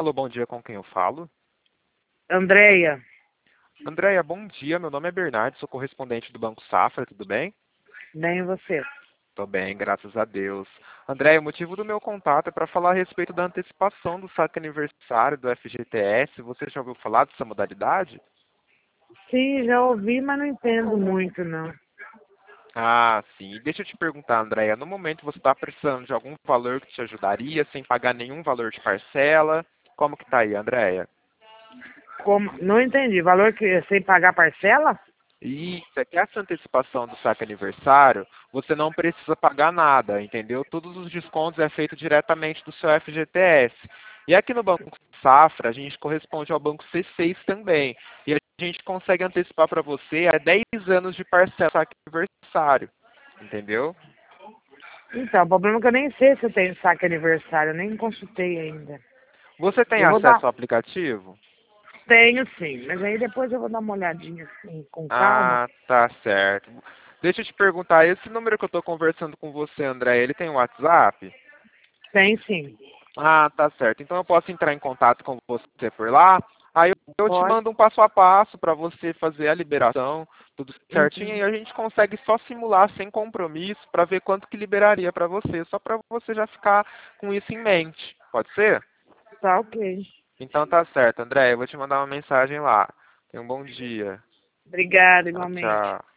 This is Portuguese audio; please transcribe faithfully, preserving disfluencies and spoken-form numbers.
Alô, bom dia, com quem eu falo? Andréia, Andréia, bom dia, meu nome é Bernardo, sou correspondente do Banco Safra, tudo bem? bem você. Tô bem, graças a Deus. Andréia, o motivo do meu contato é para falar a respeito da antecipação do saque aniversário do F G T S. Você já ouviu falar dessa modalidade? Sim, já ouvi, mas não entendo muito, não. Ah, sim. E deixa eu te perguntar, Andréia, no momento você está precisando de algum valor que te ajudaria, sem pagar nenhum valor de parcela? Como que tá aí, Andréia? Como? Não entendi. Valor que é sem pagar parcela? Isso, é que essa antecipação do saque aniversário, você não precisa pagar nada, entendeu? Todos os descontos é feito diretamente do seu F G T S. E aqui no Banco Safra, a gente corresponde ao Banco C seis também. E a gente consegue antecipar para você a dez anos de parcela do saque aniversário, entendeu? Então, o problema é que eu nem sei se eu tenho saque aniversário, eu nem consultei ainda. Você tem Eu vou dar. acesso ao aplicativo? Tenho sim, mas aí depois eu vou dar uma olhadinha assim, com calma. Ah, tá certo. Deixa eu te perguntar, esse número que eu estou conversando com você, André, ele tem WhatsApp? Tem sim. Ah, tá certo. Então eu posso entrar em contato com você por lá. Aí eu te Pode. mando um passo a passo para você fazer a liberação, tudo certinho, Uhum. e a gente consegue só simular sem compromisso para ver quanto que liberaria para você, só para você já ficar com isso em mente. Pode ser? Tá ok. Então tá certo, André. Eu vou te mandar uma mensagem lá. Tenha um bom dia. Obrigada, Tchau, igualmente. tchau.